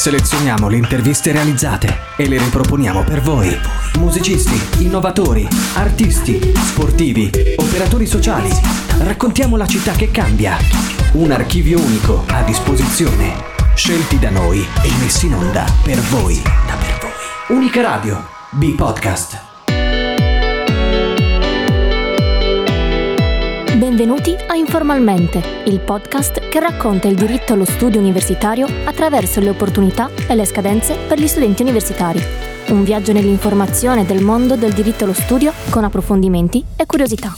Selezioniamo le interviste realizzate e le riproponiamo per voi. Musicisti, innovatori, artisti, sportivi, operatori sociali. Raccontiamo la città che cambia. Un archivio unico a disposizione. Scelti da noi e messi in onda per voi. Unica Radio, B-Podcast. Benvenuti a Informalmente, il podcast che racconta il diritto allo studio universitario attraverso le opportunità e le scadenze per gli studenti universitari. Un viaggio nell'informazione del mondo del diritto allo studio con approfondimenti e curiosità.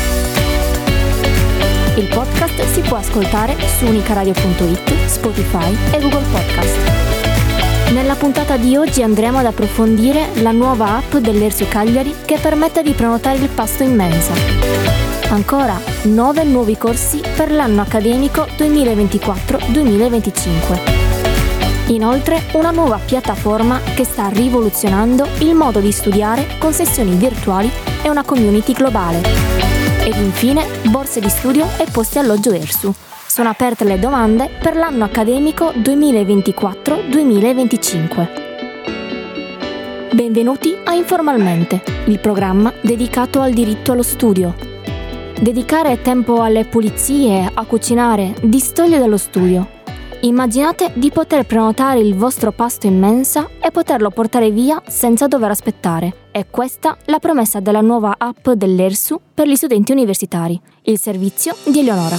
Il podcast si può ascoltare su unicaradio.it, Spotify e Google Podcast. Nella puntata di oggi andremo ad approfondire la nuova app dell'Ersu Cagliari che permette di prenotare il pasto in mensa. Ancora 9 nuovi corsi per l'anno accademico 2024-2025. Inoltre una nuova piattaforma che sta rivoluzionando il modo di studiare con sessioni virtuali e una community globale. Ed infine borse di studio e posti alloggio Ersu. Sono aperte le domande per l'anno accademico 2024-2025. Benvenuti a Informalmente, il programma dedicato al diritto allo studio. Dedicare tempo alle pulizie, a cucinare, distoglie dallo studio. Immaginate di poter prenotare il vostro pasto in mensa e poterlo portare via senza dover aspettare. È questa la promessa della nuova app dell'Ersu per gli studenti universitari, il servizio di Eleonora.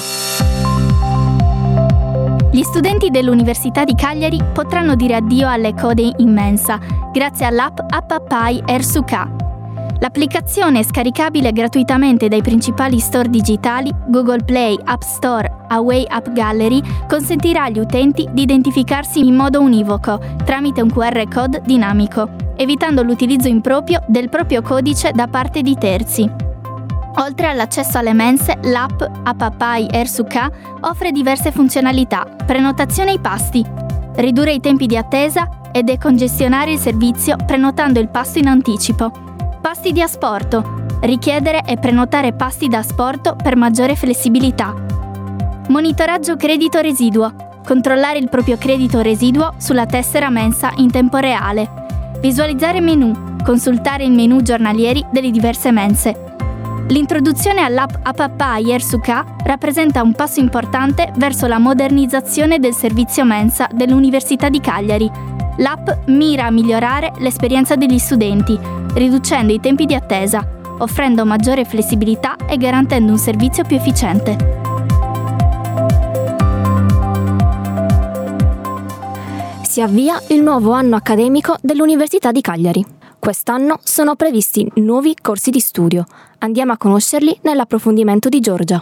Gli studenti dell'Università di Cagliari potranno dire addio alle code in mensa grazie all'app Appapai Ersu K. L'applicazione è scaricabile gratuitamente dai principali store digitali Google Play, App Store, Huawei App Gallery, consentirà agli utenti di identificarsi in modo univoco tramite un QR code dinamico, evitando l'utilizzo improprio del proprio codice da parte di terzi. Oltre all'accesso alle mense, l'app Appapai Ersu K offre diverse funzionalità: prenotazione ai pasti, ridurre i tempi di attesa e decongestionare il servizio prenotando il pasto in anticipo. Pasti di asporto, richiedere e prenotare pasti da asporto per maggiore flessibilità. Monitoraggio credito residuo, controllare il proprio credito residuo sulla tessera mensa in tempo reale. Visualizzare menu, consultare i menu giornalieri delle diverse mense. L'introduzione all'app Appapai Ersu K rappresenta un passo importante verso la modernizzazione del servizio mensa dell'Università di Cagliari. L'app mira a migliorare l'esperienza degli studenti, riducendo i tempi di attesa, offrendo maggiore flessibilità e garantendo un servizio più efficiente. Si avvia il nuovo anno accademico dell'Università di Cagliari. Quest'anno sono previsti nuovi corsi di studio. Andiamo a conoscerli nell'approfondimento di Giorgia.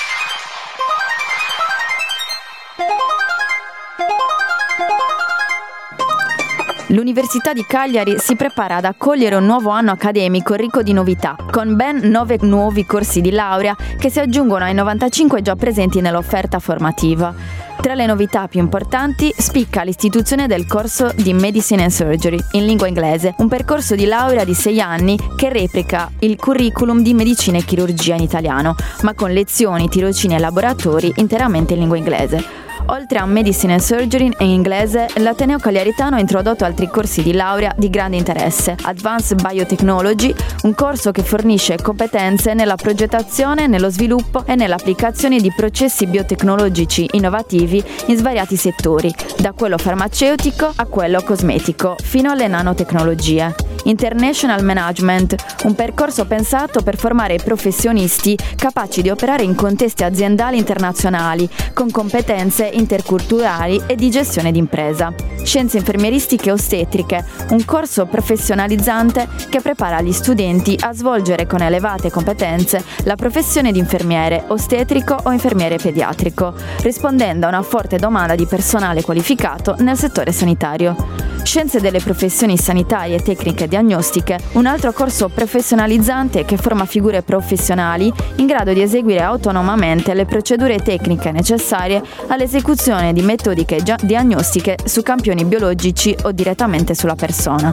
L'Università di Cagliari si prepara ad accogliere un nuovo anno accademico ricco di novità, con ben 9 nuovi corsi di laurea che si aggiungono ai 95 già presenti nell'offerta formativa. Tra le novità più importanti spicca l'istituzione del corso di Medicine and Surgery in lingua inglese, un percorso di laurea di 6 anni che replica il curriculum di medicina e chirurgia in italiano, ma con lezioni, tirocini e laboratori interamente in lingua inglese. Oltre a Medicine and Surgery in inglese, l'Ateneo Cagliaritano ha introdotto altri corsi di laurea di grande interesse. Advanced Biotechnology, un corso che fornisce competenze nella progettazione, nello sviluppo e nell'applicazione di processi biotecnologici innovativi in svariati settori, da quello farmaceutico a quello cosmetico, fino alle nanotecnologie. International Management, un percorso pensato per formare professionisti capaci di operare in contesti aziendali internazionali, con competenze interculturali e di gestione d'impresa. Scienze infermieristiche e ostetriche, un corso professionalizzante che prepara gli studenti a svolgere con elevate competenze la professione di infermiere ostetrico o infermiere pediatrico, rispondendo a una forte domanda di personale qualificato nel settore sanitario. Scienze delle professioni sanitarie e tecniche diagnostiche, un altro corso professionalizzante che forma figure professionali in grado di eseguire autonomamente le procedure tecniche necessarie all'esecuzione di metodiche diagnostiche su campioni biologici o direttamente sulla persona.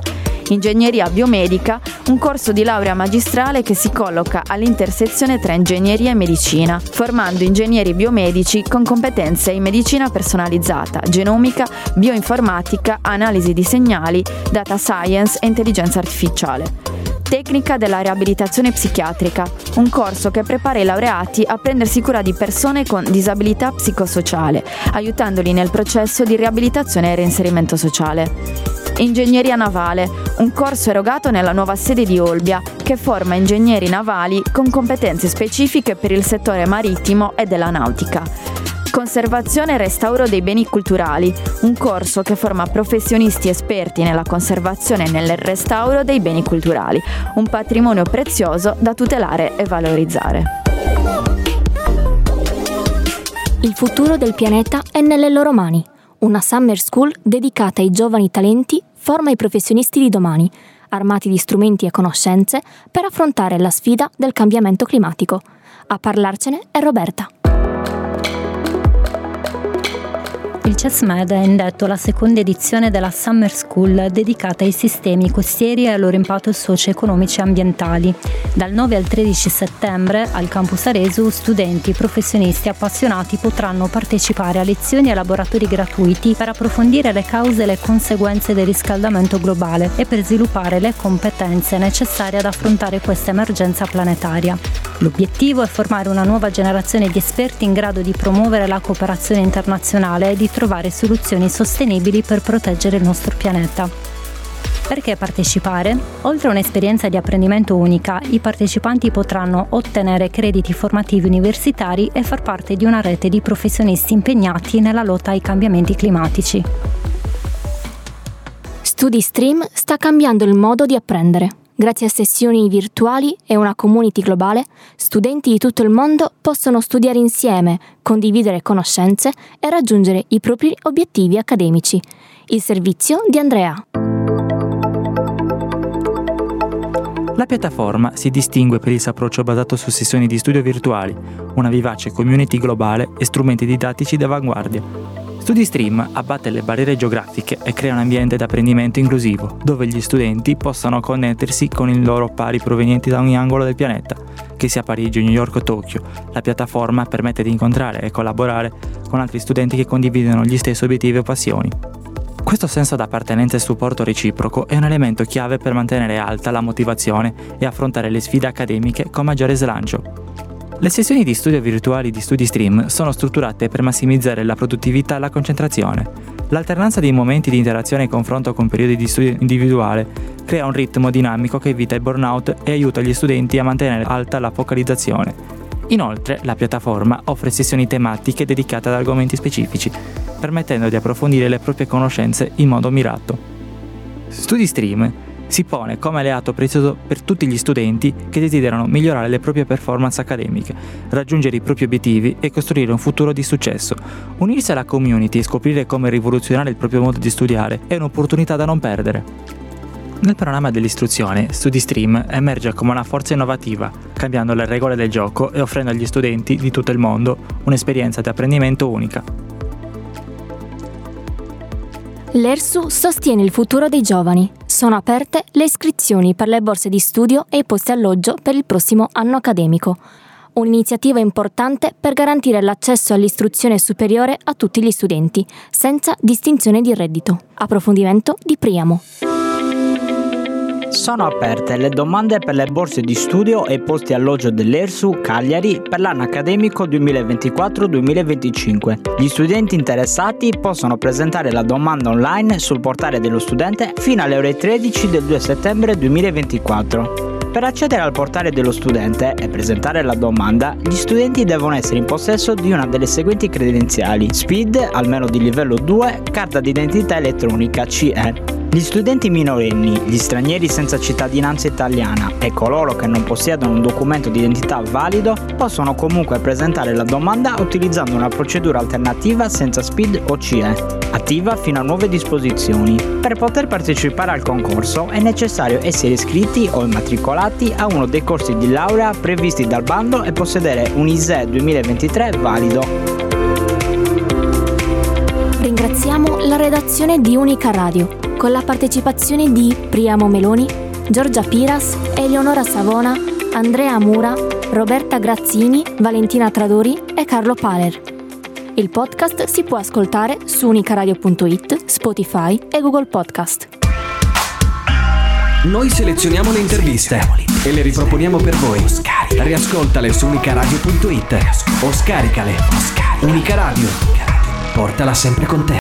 Ingegneria biomedica, un corso di laurea magistrale che si colloca all'intersezione tra ingegneria e medicina, formando ingegneri biomedici con competenze in medicina personalizzata, genomica, bioinformatica, analisi di segnali, data science e intelligenza artificiale. Tecnica della riabilitazione psichiatrica, un corso che prepara i laureati a prendersi cura di persone con disabilità psicosociale, aiutandoli nel processo di riabilitazione e reinserimento sociale. Ingegneria navale, un corso erogato nella nuova sede di Olbia che forma ingegneri navali con competenze specifiche per il settore marittimo e della nautica. Conservazione e restauro dei beni culturali, un corso che forma professionisti esperti nella conservazione e nel restauro dei beni culturali, un patrimonio prezioso da tutelare e valorizzare. Il futuro del pianeta è nelle loro mani. Una summer school dedicata ai giovani talenti forma i professionisti di domani, armati di strumenti e conoscenze per affrontare la sfida del cambiamento climatico. A parlarcene è Roberta. Il CESMED ha indetto la seconda edizione della Summer School dedicata ai sistemi costieri e ai loro impatti socio-economici e ambientali. Dal 9 al 13 settembre al campus Aresu studenti, professionisti appassionati potranno partecipare a lezioni e laboratori gratuiti per approfondire le cause e le conseguenze del riscaldamento globale e per sviluppare le competenze necessarie ad affrontare questa emergenza planetaria. L'obiettivo è formare una nuova generazione di esperti in grado di promuovere la cooperazione internazionale e di trovare soluzioni sostenibili per proteggere il nostro pianeta. Perché partecipare? Oltre a un'esperienza di apprendimento unica, i partecipanti potranno ottenere crediti formativi universitari e far parte di una rete di professionisti impegnati nella lotta ai cambiamenti climatici. StudyStream sta cambiando il modo di apprendere. Grazie a sessioni virtuali e una community globale, studenti di tutto il mondo possono studiare insieme, condividere conoscenze e raggiungere i propri obiettivi accademici. Il servizio di Andrea. La piattaforma si distingue per il suo approccio basato su sessioni di studio virtuali, una vivace community globale e strumenti didattici d'avanguardia. StudyStream abbatte le barriere geografiche e crea un ambiente d'apprendimento inclusivo, dove gli studenti possano connettersi con i loro pari provenienti da ogni angolo del pianeta, che sia Parigi, New York o Tokyo. La piattaforma permette di incontrare e collaborare con altri studenti che condividono gli stessi obiettivi o passioni. Questo senso d'appartenenza e supporto reciproco è un elemento chiave per mantenere alta la motivazione e affrontare le sfide accademiche con maggiore slancio. Le sessioni di studio virtuali di StudyStream sono strutturate per massimizzare la produttività e la concentrazione. L'alternanza di momenti di interazione e confronto con periodi di studio individuale crea un ritmo dinamico che evita il burnout e aiuta gli studenti a mantenere alta la focalizzazione. Inoltre, la piattaforma offre sessioni tematiche dedicate ad argomenti specifici, permettendo di approfondire le proprie conoscenze in modo mirato. StudyStream si pone come alleato prezioso per tutti gli studenti che desiderano migliorare le proprie performance accademiche, raggiungere i propri obiettivi e costruire un futuro di successo. Unirsi alla community e scoprire come rivoluzionare il proprio modo di studiare è un'opportunità da non perdere. Nel panorama dell'istruzione, StudyStream emerge come una forza innovativa, cambiando le regole del gioco e offrendo agli studenti di tutto il mondo un'esperienza di apprendimento unica. L'ERSU sostiene il futuro dei giovani. Sono aperte le iscrizioni per le borse di studio e i posti alloggio per il prossimo anno accademico. Un'iniziativa importante per garantire l'accesso all'istruzione superiore a tutti gli studenti, senza distinzione di reddito. Approfondimento di Priamo. Sono aperte le domande per le borse di studio e i posti alloggio dell'ERSU Cagliari per l'anno accademico 2024-2025. Gli studenti interessati possono presentare la domanda online sul portale dello studente fino alle ore 13 del 2 settembre 2024. Per accedere al portale dello studente e presentare la domanda, gli studenti devono essere in possesso di una delle seguenti credenziali: SPID, almeno di livello 2, carta d'identità elettronica CE. Gli studenti minorenni, gli stranieri senza cittadinanza italiana e coloro che non possiedono un documento di identità valido possono comunque presentare la domanda utilizzando una procedura alternativa senza SPID o CE, attiva fino a nuove disposizioni. Per poter partecipare al concorso è necessario essere iscritti o immatricolati a uno dei corsi di laurea previsti dal bando e possedere un ISEE 2023 valido. Ringraziamo la redazione di Unica Radio. con la partecipazione di Priamo Meloni, Giorgia Piras, Eleonora Savona, Andrea Mura, Roberta Grazzini, Valentina Tradori e Carlo Paler. Il podcast si può ascoltare su unicaradio.it, Spotify e Google Podcast. Noi selezioniamo le interviste e le riproponiamo per voi. Riascoltale su unicaradio.it o scaricale. Unica Radio. Portala sempre con te.